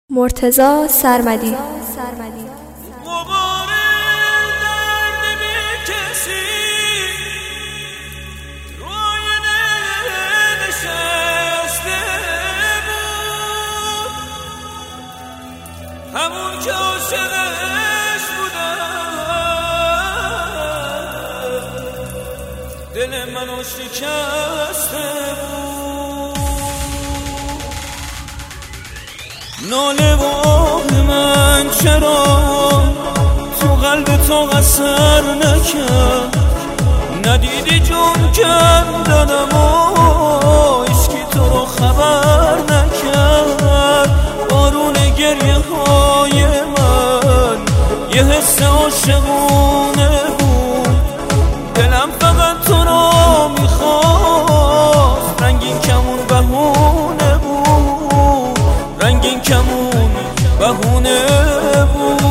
مرتضی سرمدی. همون که عاشقش بودم دل منو شکسته بود. ناله و آه من چرا تو قلب تو اثر نکرد؟ ندیدی جون کردنم و عشقی تو رو خبر نکرد. بارون گریه های من یه حس عاشقونه بود. دلم فقط تو رو میخواست، رنگین کمون بهونه بود، رنگین کمون بهونه بود.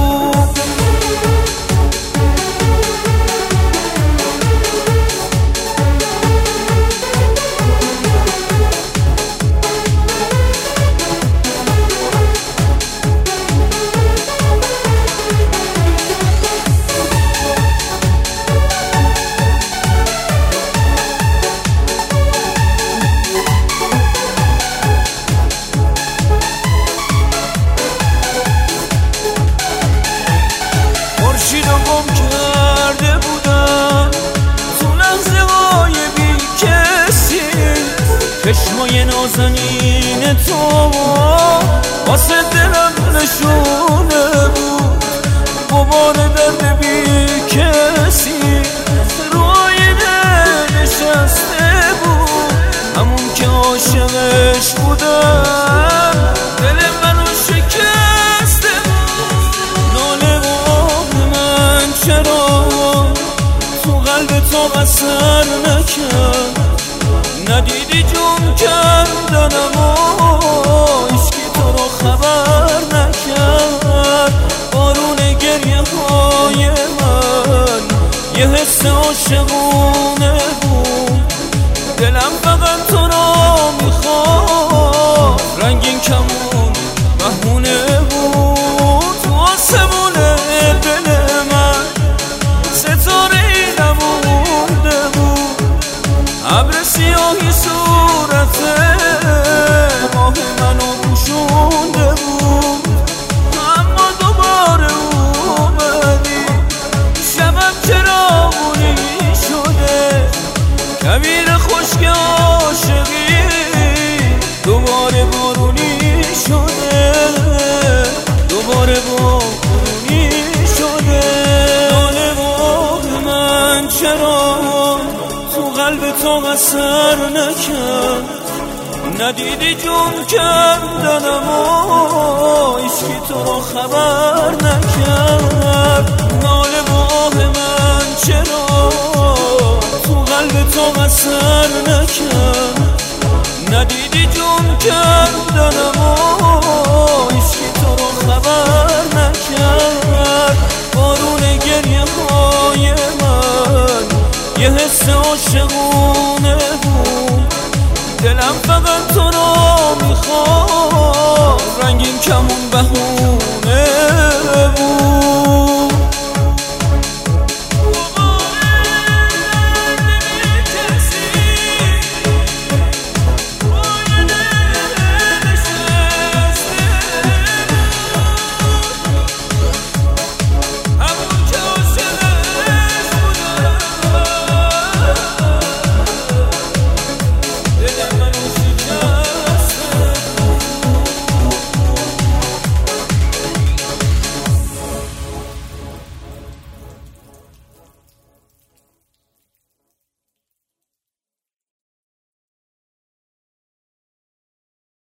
گم کرده بودم تو لحظه های بی کسی، چشمای نازنین تو واسه دلم نشونه بود. غبار درد بی کسی روی نشسته بود. همون که عاشقش بودم دل منو شکسته بود. ناله چرا تو قلب تو اثر نکرد؟ ندیدی جون کردنم و عشقی تو رو خبر نکرد. بارون گریه های من یه حس عاشقونه بود. دلم فقط تو رو میخواد، رنگین کمون بهونه بود. تو آسمون دل من ستاره نمونده بود. ابر سیاهی صورت ماه منو پوشونده بود. اما دوباره اومدی، شبم چراغونی شده. کویر خشک عاشقی دوباره بارونی شده، دوباره بارونی شده. ناله و آه من چرا تو قلب تو اثر نکرد؟ ندیدی جون کردنم و عشقی تو رو خبر نکرد. ناله و آه من چرا تو قلب تو اثر نکرد؟ ندیدی جون کردنم و عشقی تو رو خبر نکرد. بارون گریه های من یه حس عاشقونه بود. دلم فقط تو رو میخواد، رنگین کمون بهونه